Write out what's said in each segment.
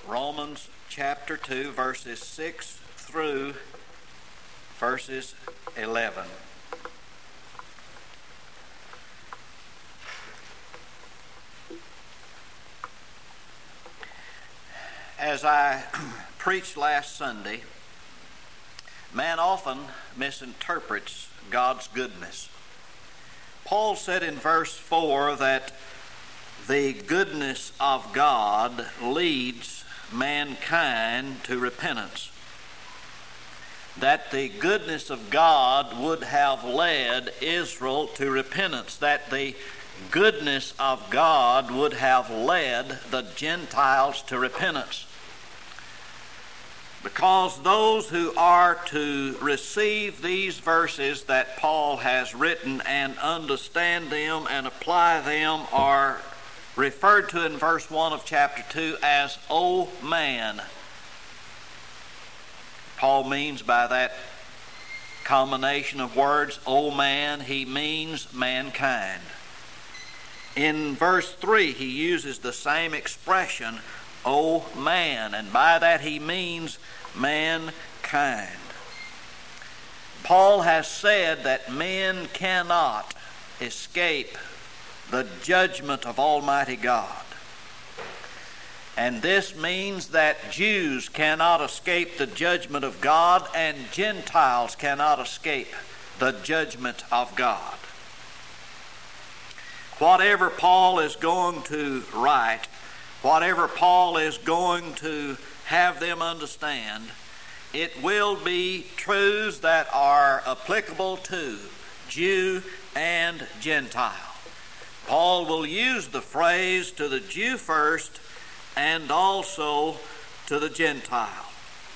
Romans chapter 2, verses 6 through verses 11. As I preached last Sunday, man often misinterprets God's goodness. Paul said in verse 4 that the goodness of God leads mankind to repentance. That the goodness of God would have led Israel to repentance. That the goodness of God would have led the Gentiles to repentance. Because those who are to receive these verses that Paul has written and understand them and apply them are referred to in verse 1 of chapter 2 as "O man." Paul means by that combination of words, "O man," he means mankind. In verse 3 he uses the same expression, "O man," and by that he means mankind. Paul has said that men cannot escape the judgment of Almighty God. And this means that Jews cannot escape the judgment of God and Gentiles cannot escape the judgment of God. Whatever Paul is going to write, whatever Paul is going to have them understand, it will be truths that are applicable to Jew and Gentile. Paul will use the phrase to the Jew first and also to the Gentile.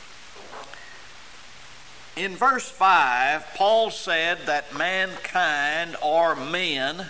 In verse 5, Paul said that mankind, or men,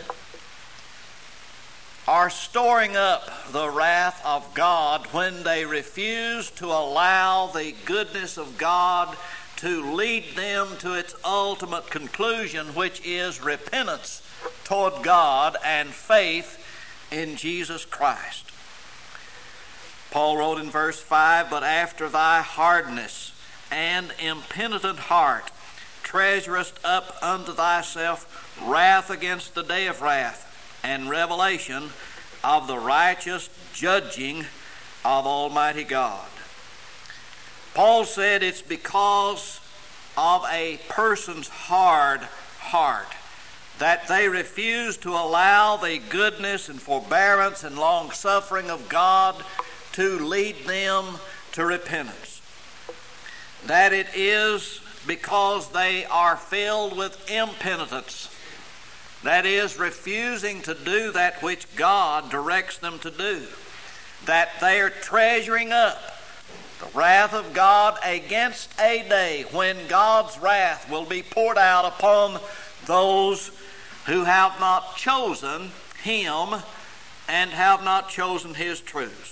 are storing up the wrath of God when they refuse to allow the goodness of God to lead them to its ultimate conclusion, which is repentance toward God and faith in Jesus Christ. Paul wrote in verse 5, "But after thy hardness and impenitent heart treasurest up unto thyself wrath against the day of wrath and revelation of the righteous judging of Almighty God." Paul said it's because of a person's hard heart that they refuse to allow the goodness and forbearance and long-suffering of God to lead them to repentance. That it is because they are filled with impenitence. That is, refusing to do that which God directs them to do. That they are treasuring up the wrath of God against a day when God's wrath will be poured out upon those who have not chosen Him and have not chosen His truths.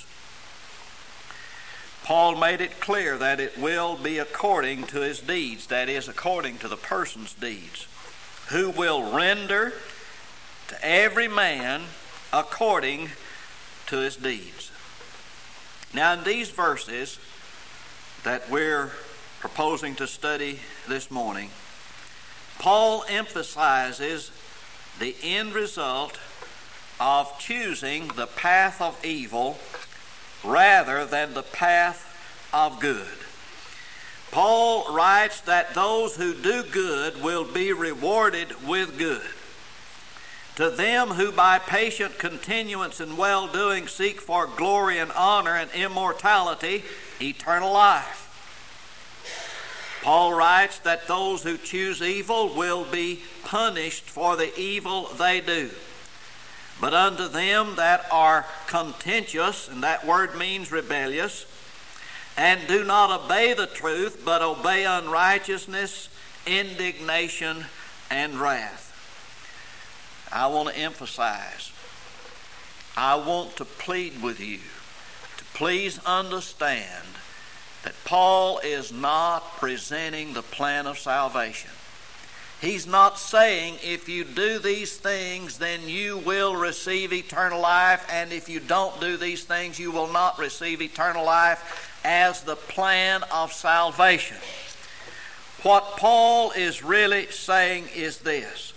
Paul made it clear that it will be according to his deeds, that is, according to the person's deeds, who will render to every man according to his deeds. Now, in these verses that we're proposing to study this morning, Paul emphasizes the end result of choosing the path of evil rather than the path of good. Paul writes that those who do good will be rewarded with good. To them who by patient continuance in well-doing seek for glory and honor and immortality, eternal life. Paul writes that those who choose evil will be punished for the evil they do. But unto them that are contentious, and that word means rebellious, and do not obey the truth, but obey unrighteousness, indignation, and wrath. I want to emphasize, I want to plead with you to please understand that Paul is not presenting the plan of salvation. He's not saying if you do these things, then you will receive eternal life, and if you don't do these things, you will not receive eternal life as the plan of salvation. What Paul is really saying is this,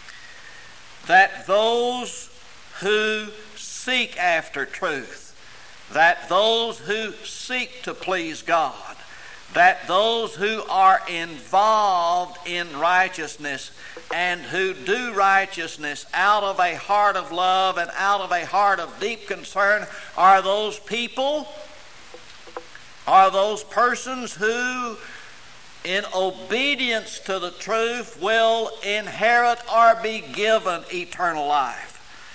that those who seek after truth, that those who seek to please God, that those who are involved in righteousness and who do righteousness out of a heart of love and out of a heart of deep concern are those people, are those persons who in obedience to the truth will inherit or be given eternal life.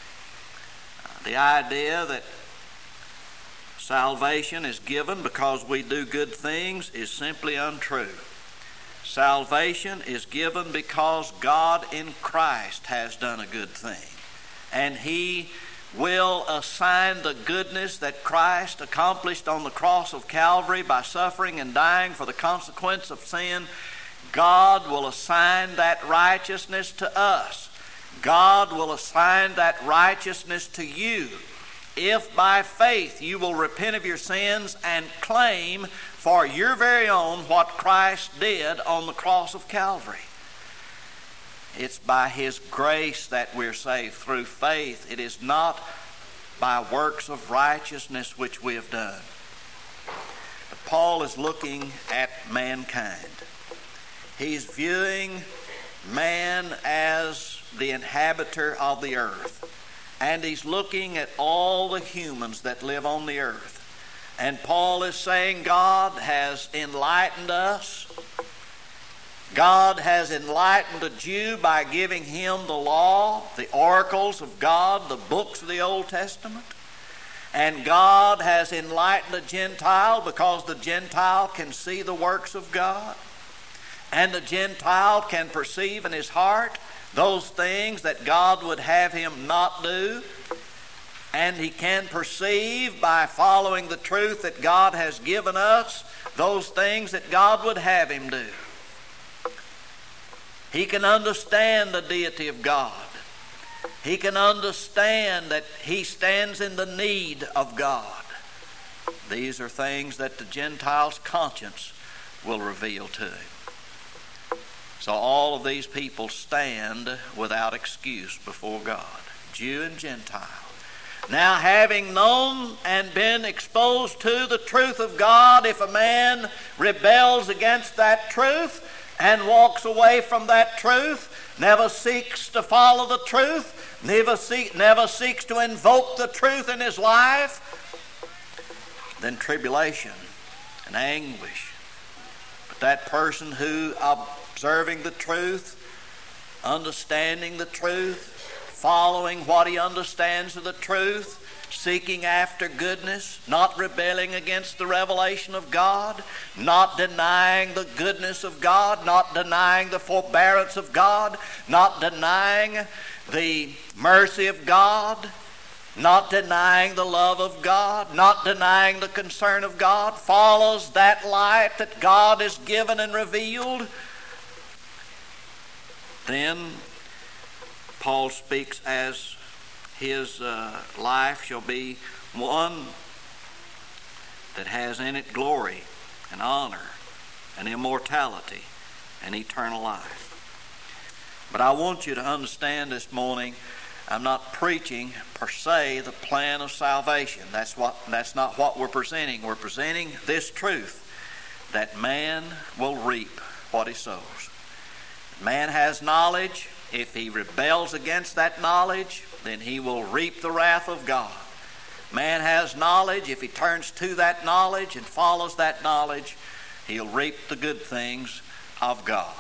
The idea that salvation is given because we do good things is simply untrue. Salvation is given because God in Christ has done a good thing. And He will assign the goodness that Christ accomplished on the cross of Calvary by suffering and dying for the consequence of sin. God will assign that righteousness to us. God will assign that righteousness to you if by faith you will repent of your sins and claim for your very own what Christ did on the cross of Calvary. It's by His grace that we're saved through faith. It is not by works of righteousness which we have done. But Paul is looking at mankind. He's viewing man as the inhabitor of the earth. And he's looking at all the humans that live on the earth. And Paul is saying God has enlightened us. God has enlightened a Jew by giving him the law, the oracles of God, the books of the Old Testament. And God has enlightened a Gentile because the Gentile can see the works of God. And the Gentile can perceive in his heart those things that God would have him not do. And he can perceive by following the truth that God has given us those things that God would have him do. He can understand the deity of God. He can understand that he stands in the need of God. These are things that the Gentile's conscience will reveal to him. So all of these people stand without excuse before God, Jew and Gentile. Now, having known and been exposed to the truth of God, if a man rebels against that truth and walks away from that truth, never seeks to follow the truth, never seeks to invoke the truth in his life, then tribulation and anguish. But that person who observing the truth, understanding the truth, following what he understands of the truth, seeking after goodness, not rebelling against the revelation of God, not denying the goodness of God, not denying the forbearance of God, not denying the mercy of God, not denying the love of God, not denying the concern of God, follows that light that God has given and revealed, then Paul speaks as his life shall be one that has in it glory and honor and immortality and eternal life. But I want you to understand this morning, I'm not preaching per se the plan of salvation. That's not what we're presenting. We're presenting this truth, that man will reap what he sows. Man has knowledge. If he rebels against that knowledge, then he will reap the wrath of God. Man has knowledge. If he turns to that knowledge and follows that knowledge, he'll reap the good things of God.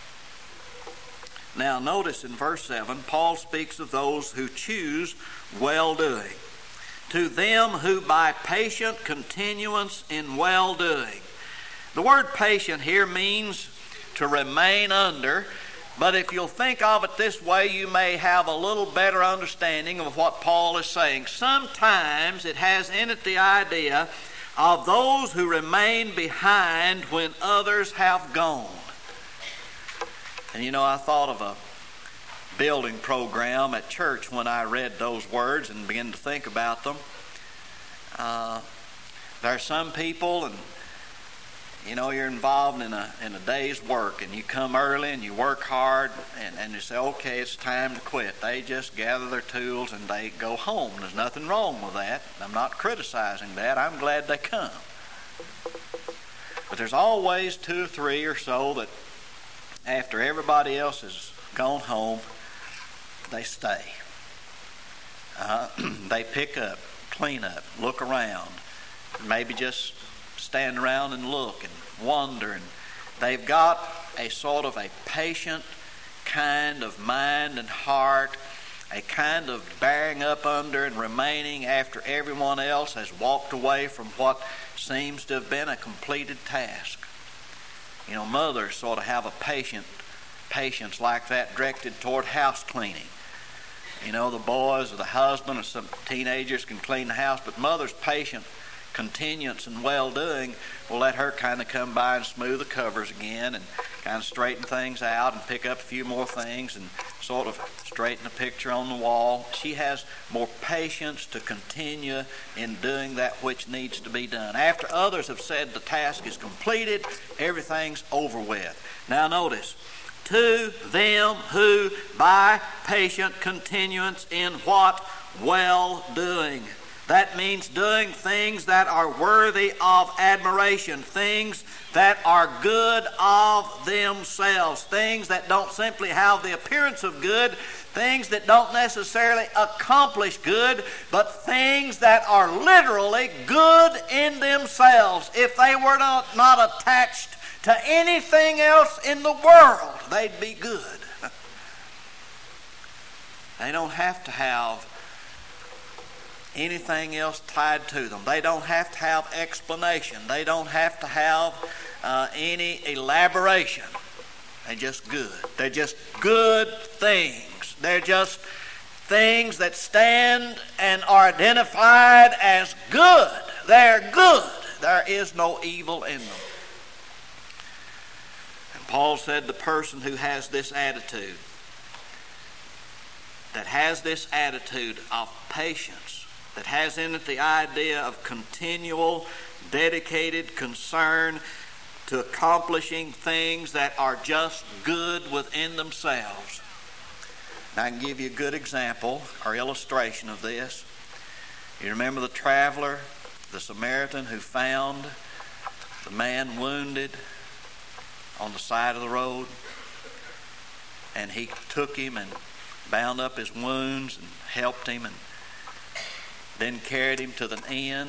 Now notice in verse 7, Paul speaks of those who choose well-doing. To them who by patient continuance in well-doing. The word patient here means to remain under. But if you'll think of it this way, you may have a little better understanding of what Paul is saying. Sometimes it has in it the idea of those who remain behind when others have gone. And I thought of a building program at church when I read those words and began to think about them. There are some people, and you're involved in a day's work, and you come early and you work hard, and you say, okay, it's time to quit. They just gather their tools and they go home. There's nothing wrong with that. I'm not criticizing that. I'm glad they come. But there's always 2 or 3 or so that after everybody else has gone home, they stay. They pick up, clean up, look around, maybe just stand around and look and wonder. And they've got a sort of a patient kind of mind and heart, a kind of bearing up under and remaining after everyone else has walked away from what seems to have been a completed task. Mothers sort of have a patience like that directed toward house cleaning. The boys or the husband or some teenagers can clean the house, but mother's patient continuance and well-doing will let her kind of come by and smooth the covers again and kind of straighten things out and pick up a few more things and sort of straighten the picture on the wall. She has more patience to continue in doing that which needs to be done. After others have said the task is completed, everything's over with. Now notice, to them who by patient continuance in what? Well-doing. That means doing things that are worthy of admiration, things that are good of themselves, things that don't simply have the appearance of good, things that don't necessarily accomplish good, but things that are literally good in themselves. If they were not attached to anything else in the world, they'd be good. They don't have to have anything else tied to them. They don't have to have explanation. They don't have to have any elaboration. They're just good. They're just good things. They're just things that stand and are identified as good. They're good. There is no evil in them. And Paul said the person who has this attitude, that has this attitude of patience, that has in it the idea of continual, dedicated concern to accomplishing things that are just good within themselves. Now, I can give you a good example or illustration of this. You remember the traveler, the Samaritan, who found the man wounded on the side of the road, and he took him and bound up his wounds and helped him, and then carried him to the inn,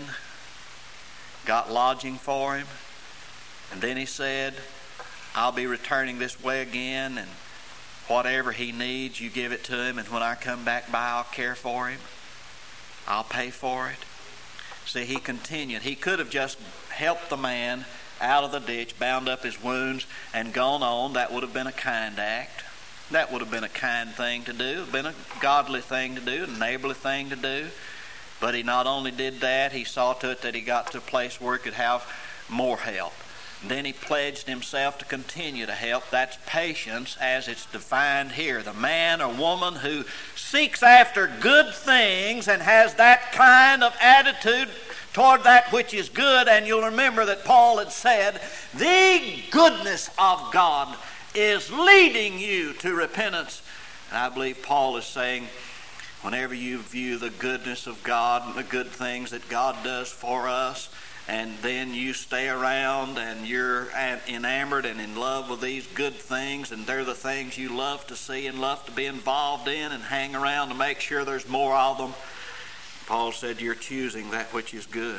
got lodging for him, and then he said, I'll be returning this way again, and whatever he needs, you give it to him, and when I come back by, I'll care for him. I'll pay for it. See, he continued. He could have just helped the man out of the ditch, bound up his wounds, and gone on. That would have been a kind act. That would have been a kind thing to do, been a godly thing to do, a neighborly thing to do. But he not only did that, he saw to it that he got to a place where he could have more help. And then he pledged himself to continue to help. That's patience as it's defined here. The man or woman who seeks after good things and has that kind of attitude toward that which is good. And you'll remember that Paul had said, the goodness of God is leading you to repentance. And I believe Paul is saying, whenever you view the goodness of God and the good things that God does for us, and then you stay around and you're enamored and in love with these good things, and they're the things you love to see and love to be involved in and hang around to make sure there's more of them, Paul said you're choosing that which is good.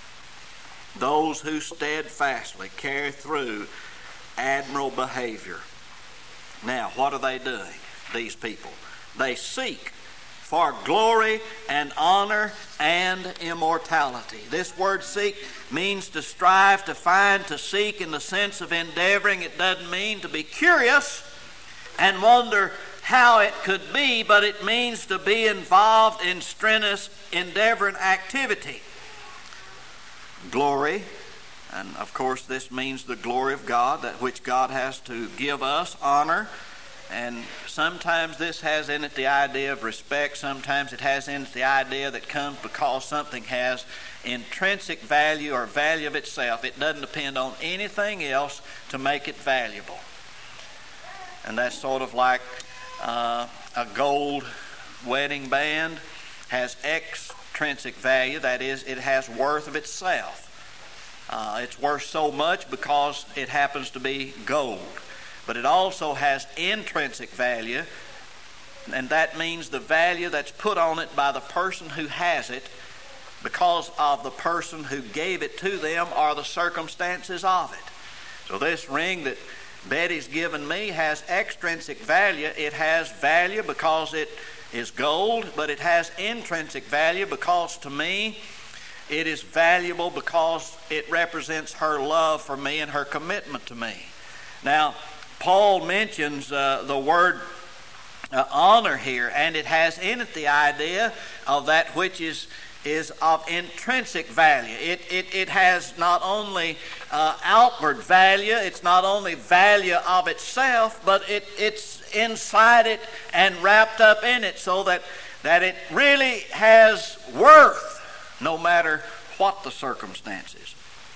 Those who steadfastly carry through admirable behavior. Now, what are they doing, these people? They seek for glory and honor and immortality. This word seek means to strive, to find, to seek in the sense of endeavoring. It doesn't mean to be curious and wonder how it could be, but it means to be involved in strenuous endeavor and activity. Glory, and of course this means the glory of God, that which God has to give us. Honor, And sometimes this has in it the idea of respect. Sometimes it has in it the idea that comes because something has intrinsic value or value of itself. It doesn't depend on anything else to make it valuable. And that's sort of like a gold wedding band has extrinsic value. That is, it has worth of itself. It's worth so much because it happens to be gold. But it also has intrinsic value, and that means the value that's put on it by the person who has it because of the person who gave it to them or the circumstances of it. So this ring that Betty's given me has extrinsic value. It has value because it is gold, but it has intrinsic value because to me it is valuable because it represents her love for me and her commitment to me. Now, Paul mentions the word honor here, and it has in it the idea of that which is of intrinsic value. It has not only outward value, it's not only value of itself, but it's inside it and wrapped up in it so that it really has worth no matter what the circumstances.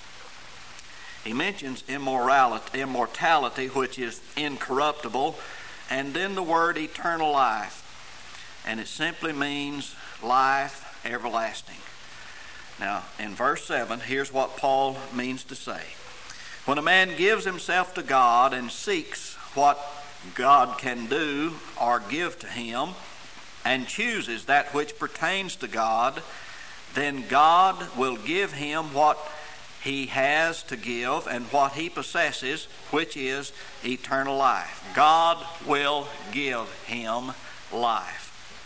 He mentions immortality, which is incorruptible, and then the word eternal life. And it simply means life everlasting. Now, in verse 7, here's what Paul means to say. When a man gives himself to God and seeks what God can do or give to him, and chooses that which pertains to God, then God will give him what he has to give and what he possesses, which is eternal life. God will give him life.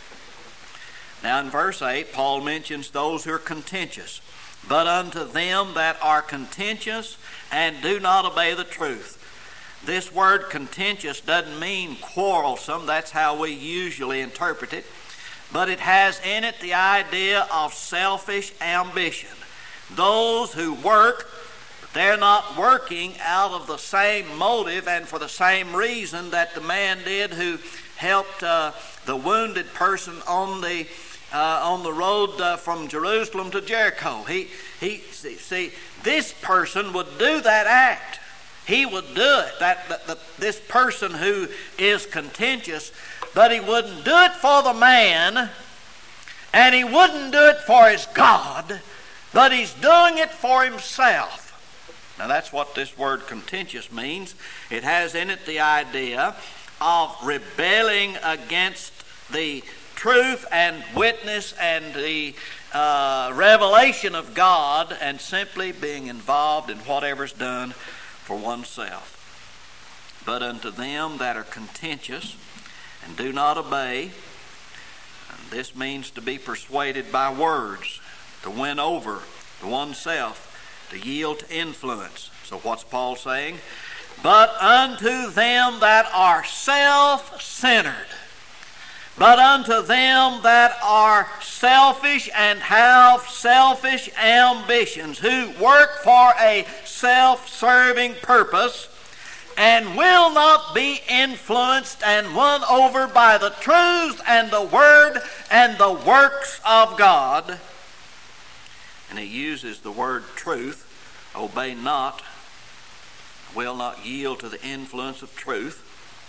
Now in verse 8, Paul mentions those who are contentious. But unto them that are contentious and do not obey the truth. This word contentious doesn't mean quarrelsome. That's how we usually interpret it. But it has in it the idea of selfish ambition. Those who work, they're not working out of the same motive and for the same reason that the man did who helped the wounded person on the road from Jerusalem to Jericho. See, this person would do that act. He would do it. This person who is contentious, but he wouldn't do it for the man, and he wouldn't do it for his God, but he's doing it for himself. Now that's what this word contentious means. It has in it the idea of rebelling against the truth and witness and the revelation of God and simply being involved in whatever's done for oneself. But unto them that are contentious and do not obey, and this means to be persuaded by words, to win over to oneself, to yield to influence. So what's Paul saying? But unto them that are self-centered, but unto them that are selfish and have selfish ambitions, who work for a self-serving purpose and will not be influenced and won over by the truth and the word and the works of God. And he uses the word truth, obey not, will not yield to the influence of truth,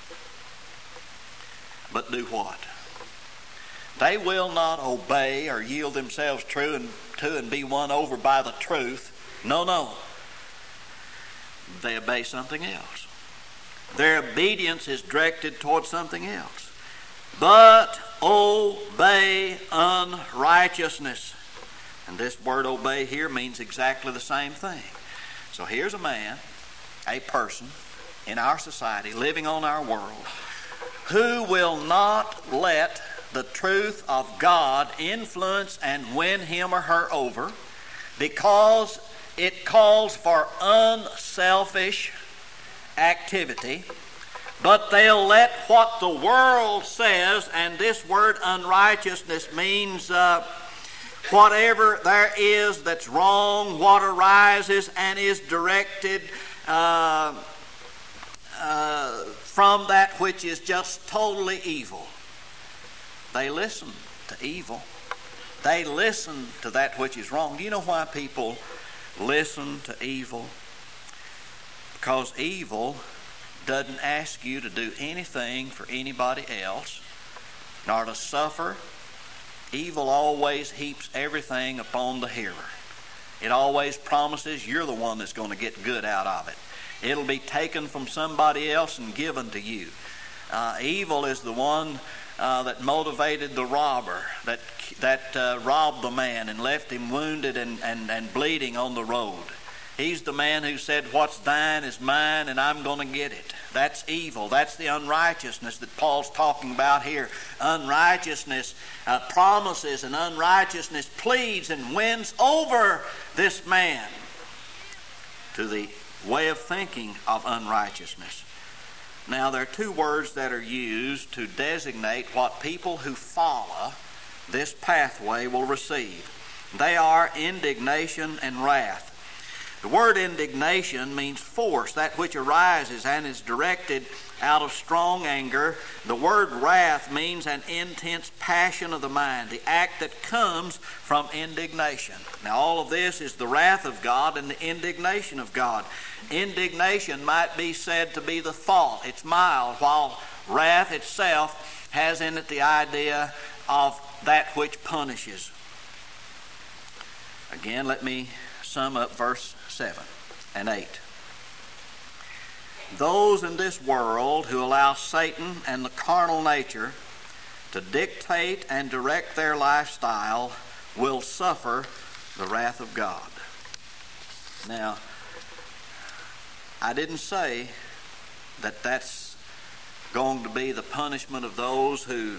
but do what? They will not obey or yield themselves to and be won over by the truth. No. They obey something else. Their obedience is directed towards something else. But obey unrighteousness. And this word obey here means exactly the same thing. So here's a man, a person in our society, living on our world, who will not let the truth of God influence and win him or her over because it calls for unselfish activity, but they'll let what the world says, and this word unrighteousness means whatever there is that's wrong, what arises and is directed from that which is just totally evil. They listen to evil. They listen to that which is wrong. Do you know why people listen to evil? Because evil doesn't ask you to do anything for anybody else, nor to suffer. Evil always heaps everything upon the hearer. It always promises you're the one that's going to get good out of it. It'll be taken from somebody else and given to you. Evil is the one that motivated the robber, that robbed the man and left him wounded and bleeding on the road. He's the man who said, what's thine is mine and I'm going to get it. That's evil. That's the unrighteousness that Paul's talking about here. Unrighteousness promises, and unrighteousness pleads and wins over this man to the way of thinking of unrighteousness. Now, there are two words that are used to designate what people who follow this pathway will receive. They are indignation and wrath. The word indignation means force, that which arises and is directed out of strong anger. The word wrath means an intense passion of the mind, the act that comes from indignation. Now, all of this is the wrath of God and the indignation of God. Indignation might be said to be the thought. It's mild, while wrath itself has in it the idea of that which punishes. Again, let me sum up verse 7 and 8. Those in this world who allow Satan and the carnal nature to dictate and direct their lifestyle will suffer the wrath of God. Now, I didn't say that that's going to be the punishment of those who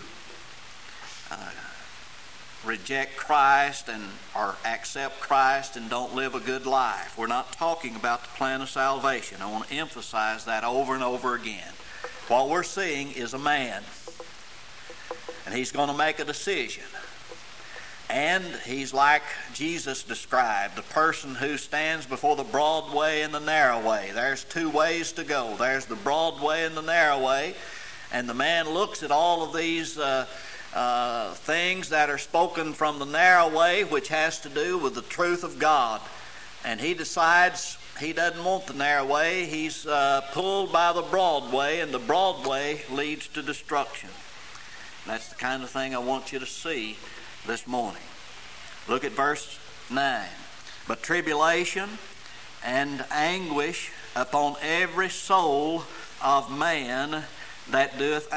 reject Christ or accept Christ and don't live a good life. We're not talking about the plan of salvation. I want to emphasize that over and over again. What we're seeing is a man, and he's going to make a decision. And he's like Jesus described, the person who stands before the broad way and the narrow way. There's two ways to go. There's the broad way and the narrow way. And the man looks at all of these things that are spoken from the narrow way, which has to do with the truth of God. And he decides he doesn't want the narrow way. He's pulled by the broad way, and the broad way leads to destruction. That's the kind of thing I want you to see this morning. Look at verse 9. But tribulation and anguish upon every soul of man that doeth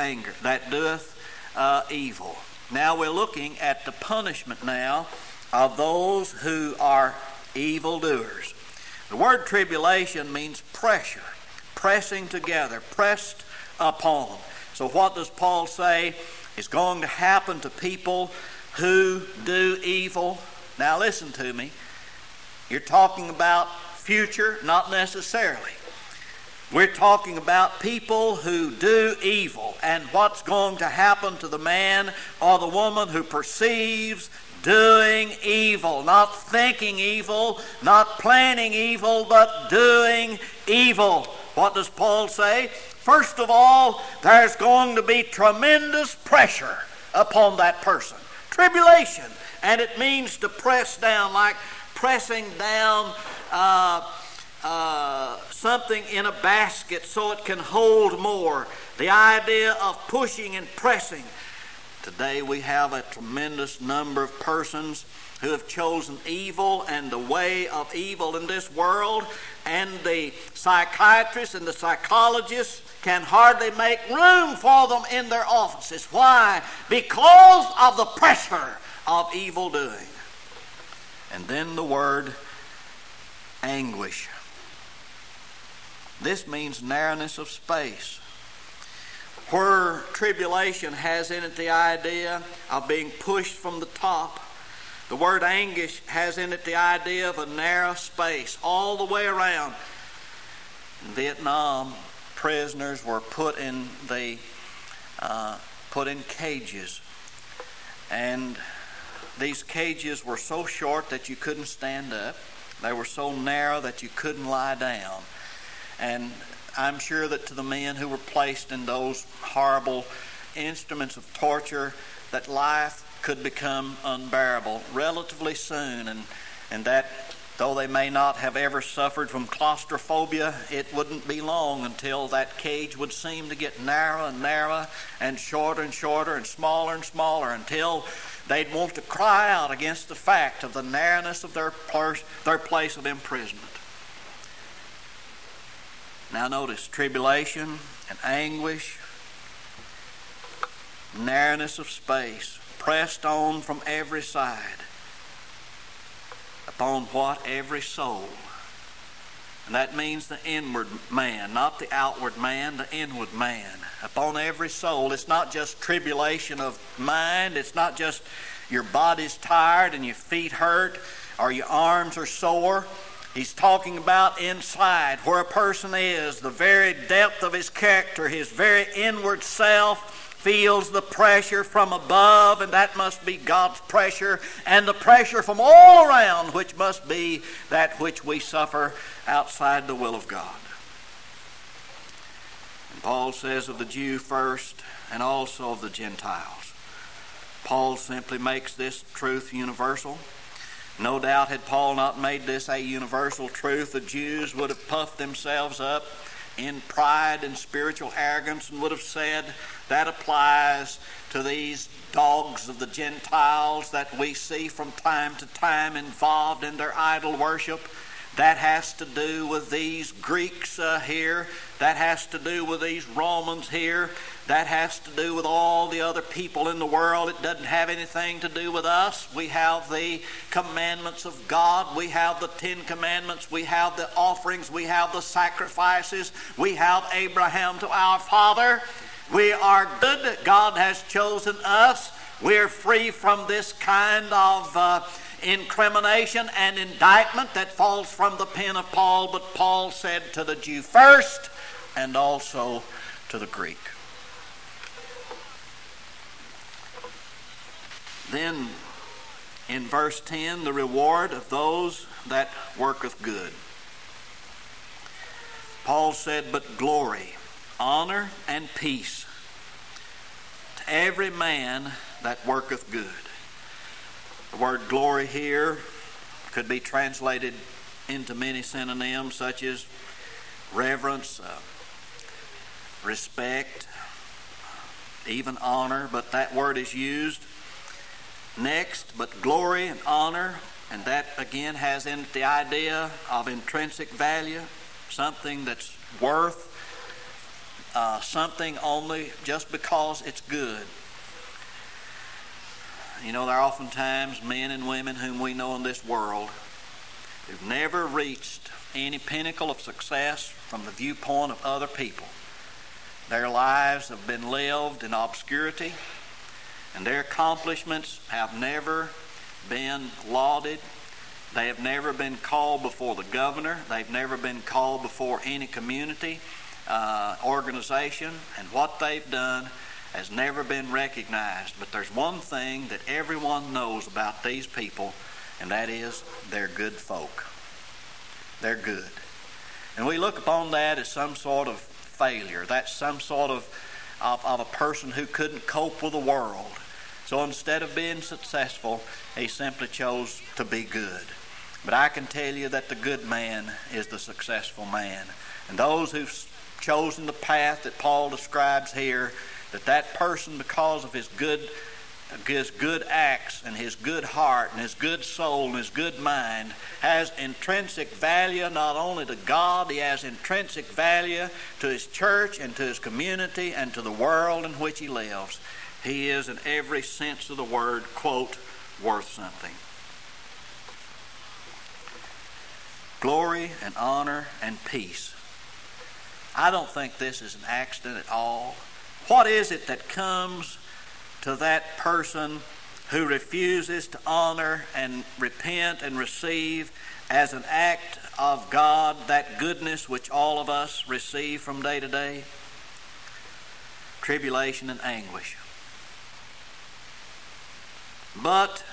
evil. Now we're looking at the punishment now of those who are evildoers. The word tribulation means pressure, pressing together, pressed upon. So what does Paul say is going to happen to people who do evil? Now listen to me. You're talking about future, not necessarily. We're talking about people who do evil, and what's going to happen to the man or the woman who perceives doing evil, not thinking evil, not planning evil, but doing evil. What does Paul say? First of all, there's going to be tremendous pressure upon that person. Tribulation. And it means to press down, like pressing down something in a basket so it can hold more. The idea of pushing and pressing. Today we have a tremendous number of persons who have chosen evil and the way of evil in this world, and the psychiatrists and the psychologists can hardly make room for them in their offices. Why? Because of the pressure of evil doing. And then the word anguish. This means narrowness of space. Where tribulation has in it the idea of being pushed from the top, the word anguish has in it the idea of a narrow space all the way around. In Vietnam, prisoners were put in cages, and these cages were so short that you couldn't stand up. They were so narrow that you couldn't lie down. And I'm sure that to the men who were placed in those horrible instruments of torture, that life could become unbearable relatively soon, and that though they may not have ever suffered from claustrophobia, it wouldn't be long until that cage would seem to get narrower and narrower and shorter and smaller and smaller, until they'd want to cry out against the fact of the narrowness of their place of imprisonment. Now notice, tribulation and anguish, narrowness of space, pressed on from every side. Upon what? Every soul. And that means the inward man, not the outward man, the inward man. Upon every soul. It's not just tribulation of mind. It's not just your body's tired and your feet hurt or your arms are sore. He's talking about inside, where a person is, the very depth of his character, his very inward self feels the pressure from above, and that must be God's pressure, and the pressure from all around, which must be that which we suffer outside the will of God. And Paul says of the Jew first, and also of the Gentiles. Paul simply makes this truth universal. No doubt, had Paul not made this a universal truth, the Jews would have puffed themselves up in pride and spiritual arrogance and would have said, that applies to these dogs of the Gentiles that we see from time to time involved in their idol worship. That has to do with these Greeks here. That has to do with these Romans here. That has to do with all the other people in the world. It doesn't have anything to do with us. We have the commandments of God. We have the 10 Commandments. We have the offerings. We have the sacrifices. We have Abraham to our father. We are good. God has chosen us. We're free from this kind of incrimination and indictment that falls from the pen of Paul. But Paul said to the Jew first, and also to the Greek. Then in verse 10, the reward of those that worketh good. Paul said, but glory, honor, and peace to every man that worketh good. The word glory here could be translated into many synonyms, such as reverence, respect, even honor, but that word is used next. But glory and honor, and that again has in it the idea of intrinsic value, something that's worth something only just because it's good. You know, there are oftentimes men and women whom we know in this world who've never reached any pinnacle of success from the viewpoint of other people. Their lives have been lived in obscurity, and their accomplishments have never been lauded. They have never been called before the governor. They've never been called before any community organization, and what they've done has never been recognized. But there's one thing that everyone knows about these people, and that is they're good folk. They're good. And we look upon that as some sort of failure. That's some sort of a person who couldn't cope with the world. So instead of being successful, he simply chose to be good. But I can tell you that the good man is the successful man. And those who've chosen the path that Paul describes here, that person, because of his good acts and his good heart and his good soul and his good mind, has intrinsic value not only to God, he has intrinsic value to his church and to his community and to the world in which he lives. He is, in every sense of the word, quote, worth something. Glory and honor and peace. I don't think this is an accident at all. What is it that comes to that person who refuses to honor and repent and receive as an act of God that goodness which all of us receive from day to day? Tribulation and anguish. But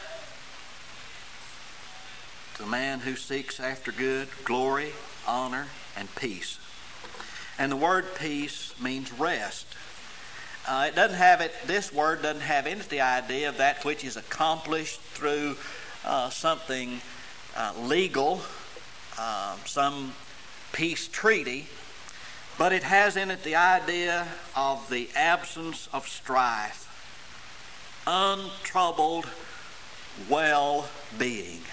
to the man who seeks after good, glory, honor, and peace. And the word peace means rest. This word doesn't have any of the idea of that which is accomplished through something legal, some peace treaty, but it has in it the idea of the absence of strife, untroubled well-being.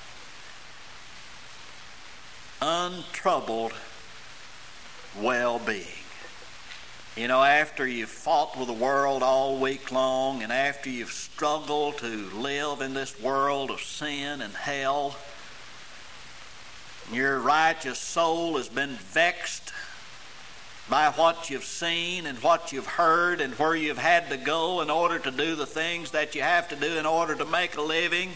Untroubled well-being. You know, after you've fought with the world all week long, and after you've struggled to live in this world of sin and hell, your righteous soul has been vexed by what you've seen and what you've heard and where you've had to go in order to do the things that you have to do in order to make a living.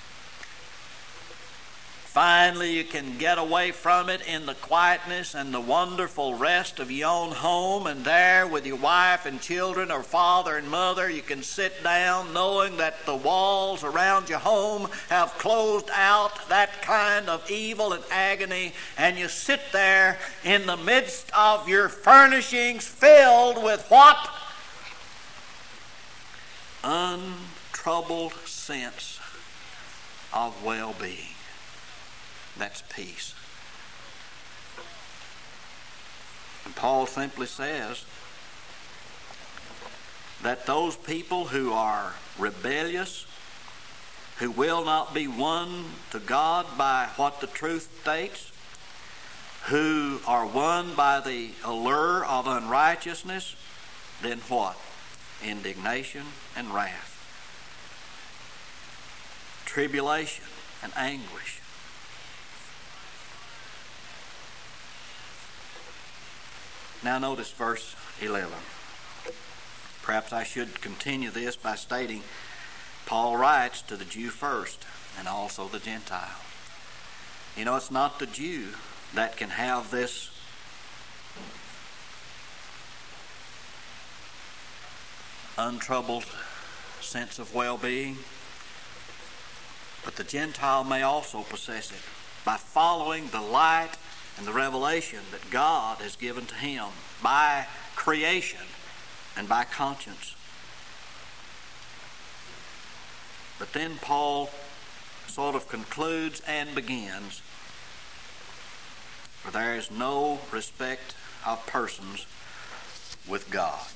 Finally, you can get away from it in the quietness and the wonderful rest of your own home, and there with your wife and children or father and mother, you can sit down knowing that the walls around your home have closed out that kind of evil and agony, and you sit there in the midst of your furnishings filled with what? Untroubled sense of well-being. That's peace. And Paul simply says that those people who are rebellious, who will not be won to God by what the truth states, who are won by the allure of unrighteousness, then what? Indignation and wrath, tribulation and anguish. Now notice verse 11. Perhaps I should continue this by stating Paul writes to the Jew first and also the Gentile. You know, it's not the Jew that can have this untroubled sense of well-being, but the Gentile may also possess it by following the light and the revelation that God has given to him by creation and by conscience. But then Paul sort of concludes and begins, for there is no respect of persons with God.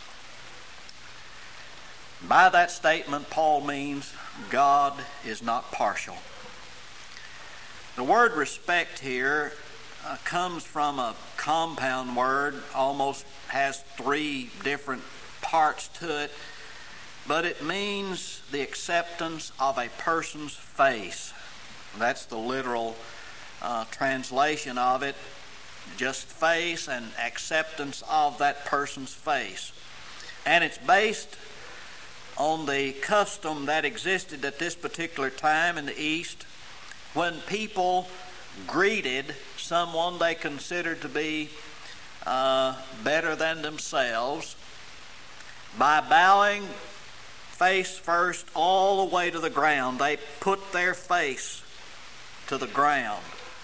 By that statement, Paul means God is not partial. The word respect here comes from a compound word, almost has three different parts to it, but it means the acceptance of a person's face. That's the literal translation of it, just face and acceptance of that person's face. And it's based on the custom that existed at this particular time in the East when people greeted someone they considered to be better than themselves by bowing face first all the way to the ground. They put their face to the ground.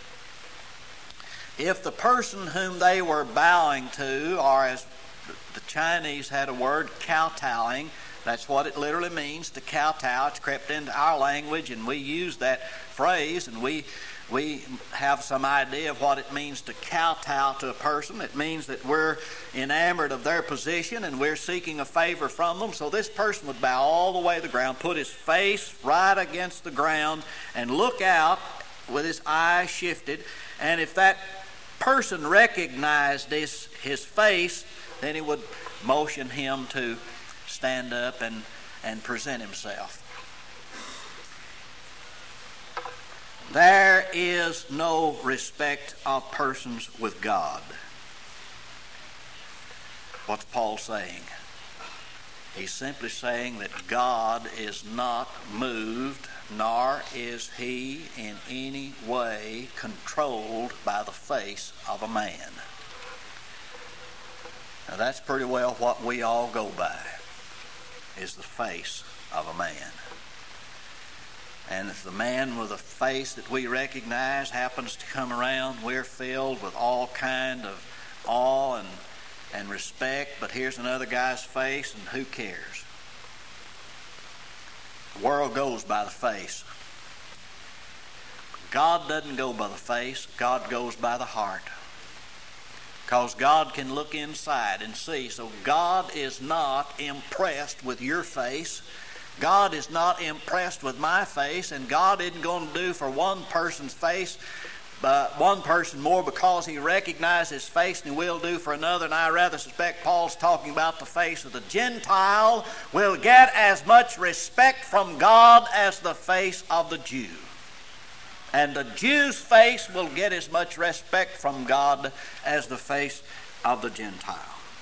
If the person whom they were bowing to, or as the Chinese had a word, kowtowing, that's what it literally means, to kowtow. It's crept into our language, and we use that phrase, and we have some idea of what it means to kowtow to a person. It means that we're enamored of their position and we're seeking a favor from them. So this person would bow all the way to the ground, put his face right against the ground, and look out with his eyes shifted. And if that person recognized his face, then he would motion him to stand up and present himself. There is no respect of persons with God. What's Paul saying? He's simply saying that God is not moved, nor is he in any way controlled by the face of a man. Now that's pretty well what we all go by, is the face of a man. And if the man with a face that we recognize happens to come around, we're filled with all kind of awe and respect, but here's another guy's face, and who cares? The world goes by the face. God doesn't go by the face. God goes by the heart. Because God can look inside and see. So God is not impressed with your face. God is not impressed with my face. And God isn't going to do for one person's face one person more because he recognizes his face than he will do for another. And I rather suspect Paul's talking about the face of the Gentile will get as much respect from God as the face of the Jew. And the Jew's face will get as much respect from God as the face of the Gentile.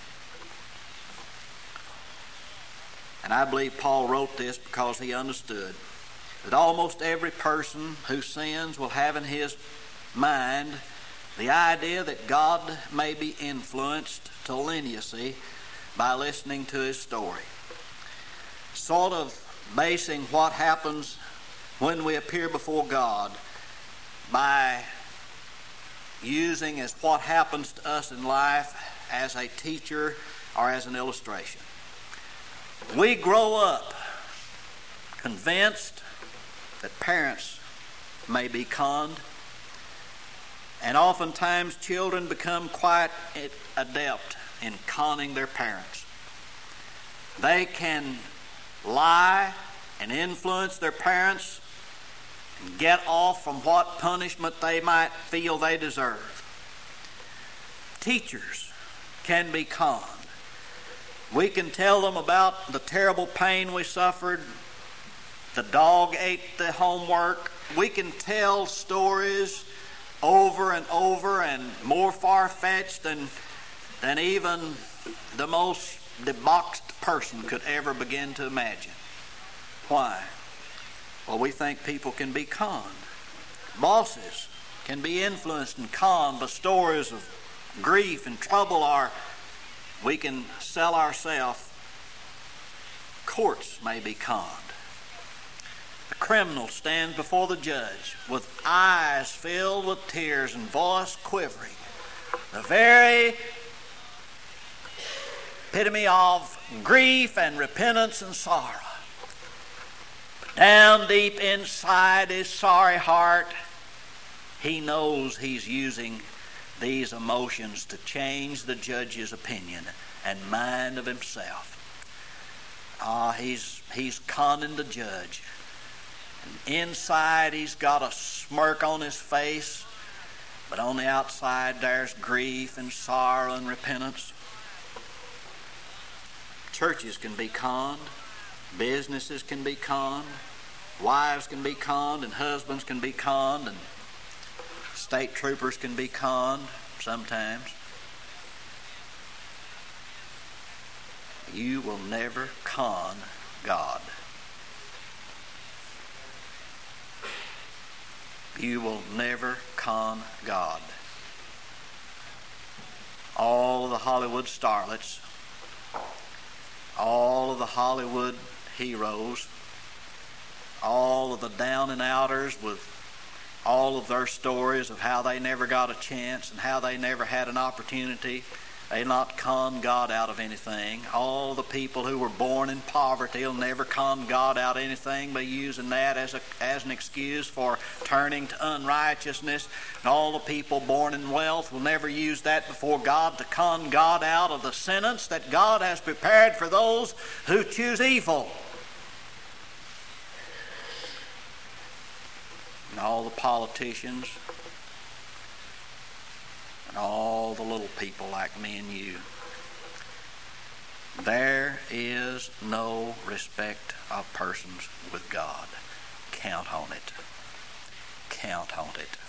And I believe Paul wrote this because he understood that almost every person who sins will have in his mind the idea that God may be influenced to leniency by listening to his story. Sort of basing what happens when we appear before God by using as what happens to us in life as a teacher or as an illustration. We grow up convinced that parents may be conned, and oftentimes children become quite adept in conning their parents. They can lie and influence their parents and get off from what punishment they might feel they deserve. Teachers can be conned. We can tell them about the terrible pain we suffered. The dog ate the homework. We can tell stories over and over and more far-fetched than even the most debauched person could ever begin to imagine. Why? Well, we think people can be conned. Bosses can be influenced and conned by stories of grief and trouble, or we can sell ourselves. Courts may be conned. The criminal stands before the judge with eyes filled with tears and voice quivering. The very epitome of grief and repentance and sorrow. Down deep inside his sorry heart, he knows he's using these emotions to change the judge's opinion and mind of himself. He's conning the judge. And inside he's got a smirk on his face, but on the outside there's grief and sorrow and repentance. Churches can be conned. Businesses can be conned. Wives can be conned, and husbands can be conned, and state troopers can be conned sometimes. You will never con God. You will never con God. All of the Hollywood starlets, all of the Hollywood heroes, all of the down and outers with all of their stories of how they never got a chance and how they never had an opportunity. They not con God out of anything. All the people who were born in poverty will never con God out of anything by using that as an excuse for turning to unrighteousness. And all the people born in wealth will never use that before God to con God out of the sentence that God has prepared for those who choose evil. And all the politicians and all the little people like me and you. There is no respect of persons with God. Count on it. Count on it.